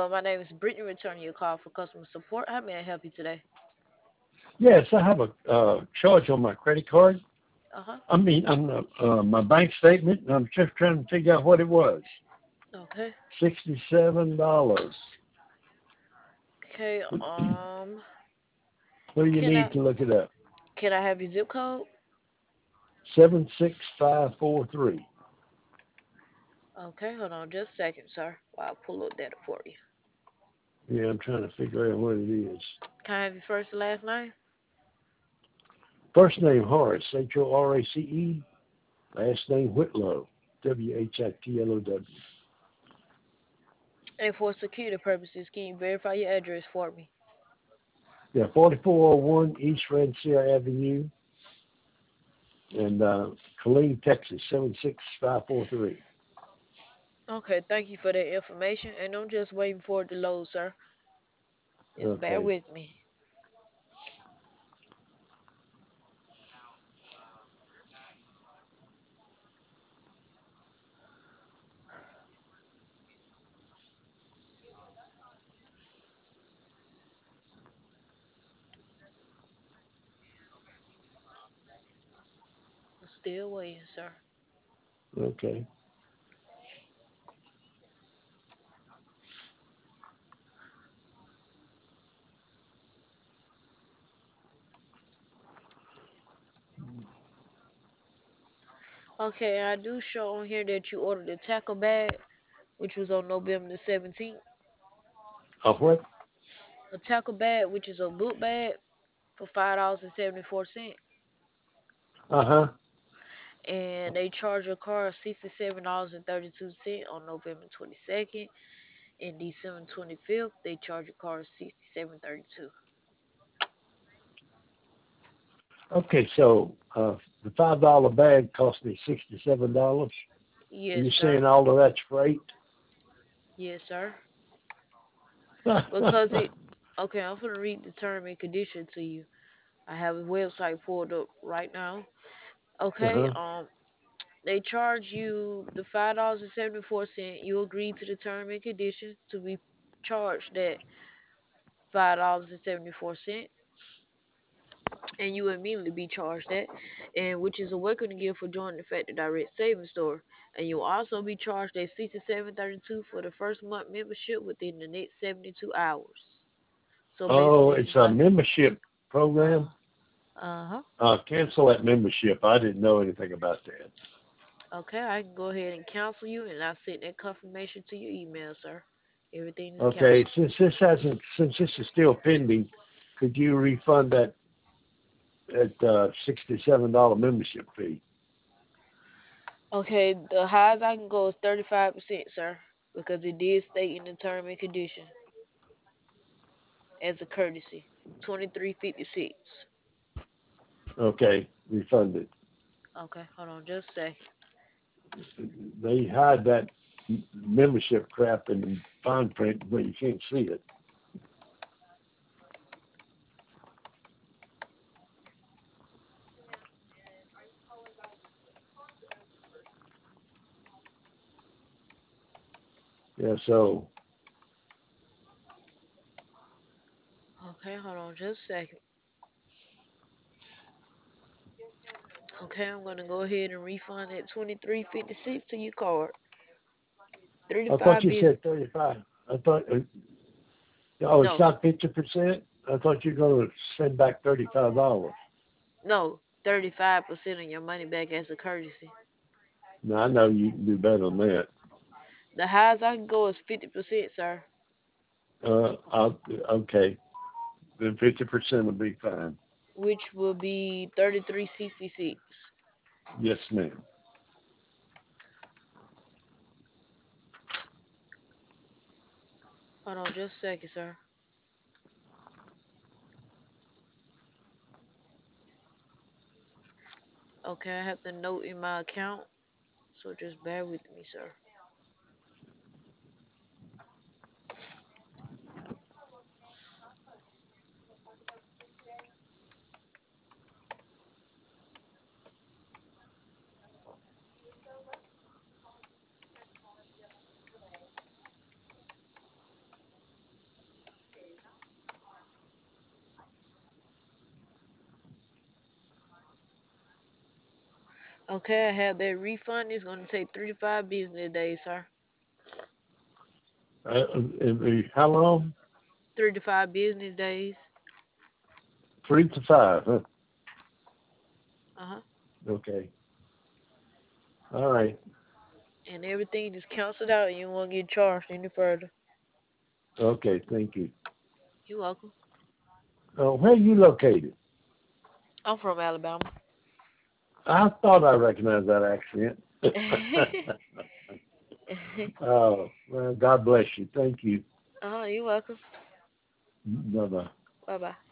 My name is Brittany, returning your call for customer support. How may I help you today? Yes, I have a charge on my credit card. Uh-huh. I mean, on my bank statement, and I'm just trying to figure out what it was. Okay. $67. Okay, What do you can need I to look it up? can I have your zip code? 76543. Okay, hold on just a second, sir, while I pull up data for you. Yeah, I'm trying to figure out what it is. Can I have your first and last name? First name Horace, Horace. Last name Whitlow, Whitlow. And for security purposes, can you verify your address for me? Yeah, 4401 East Rancier Avenue, and Killeen, Texas, 76543. Okay, thank you for that information, and I'm just waiting for it to load, sir. Just bear Okay. with me. I'm still waiting, sir. Okay. Okay, I do show on here that you ordered a tackle bag, which was on November the 17th. What? A tackle bag, which is a book bag, for $5.74, Uh-huh. and they charge your car $67.32 on November 22nd, and December 25th they charge your car $67.32. Okay, so the $5 bag cost me $67. And Yes, you're saying sir. all of that's freight? Yes, sir. Because it. Okay, I'm gonna read the term and condition to you. I have a website pulled up right now. Okay. Uh-huh. They charge you the $5.74. You agree to the term and condition to be charged that $5.74, and you immediately be charged that, and which is a welcome gift for joining the Factory Direct Savings Store. And you'll also be charged at 67.32 for the first month membership within the next 72 hours. So Oh, basically, it's it's a like, membership uh, program. uh-huh. Cancel that membership. I didn't know anything about that. Okay, I can go ahead and cancel you, and I'll send that confirmation to your email, sir. Everything is Okay, canceled. since this is still pending, could you refund that $67 membership fee? Okay, the highest I can go is 35%, sir, because it did state in the term and condition as a courtesy. 23.56. Okay, refunded. Okay, hold on just a second. They hide that membership crap in fine print where you can't see it. Yeah, so Okay, hold on just a second. Okay, I'm gonna go ahead and refund that 23.56 to your card. I thought 35 you business. said 35. I thought, oh, it's No, not 50%? I thought you were going to send back $35. no, 35% of your money back as a courtesy. Now, I know you can do better than that. The highest I can go is 50%, sir, Okay, then 50% will be fine. which will be 33.66. Yes, ma'am. Hold on just a second, sir. Okay, I have the note in my account, so just bear with me, sir. Okay, I have that refund. It's gonna take 3 to 5 business days, sir. How long? 3 to 5 business days. 3 to 5, huh? Uh-huh. Okay. All right. And everything is canceled out and you won't get charged any further. Okay, thank you. You're welcome. Where are you located? I'm from Alabama. I thought I recognized that accent. Oh, well, God bless you. Thank you. You're welcome. Bye-bye. Bye bye.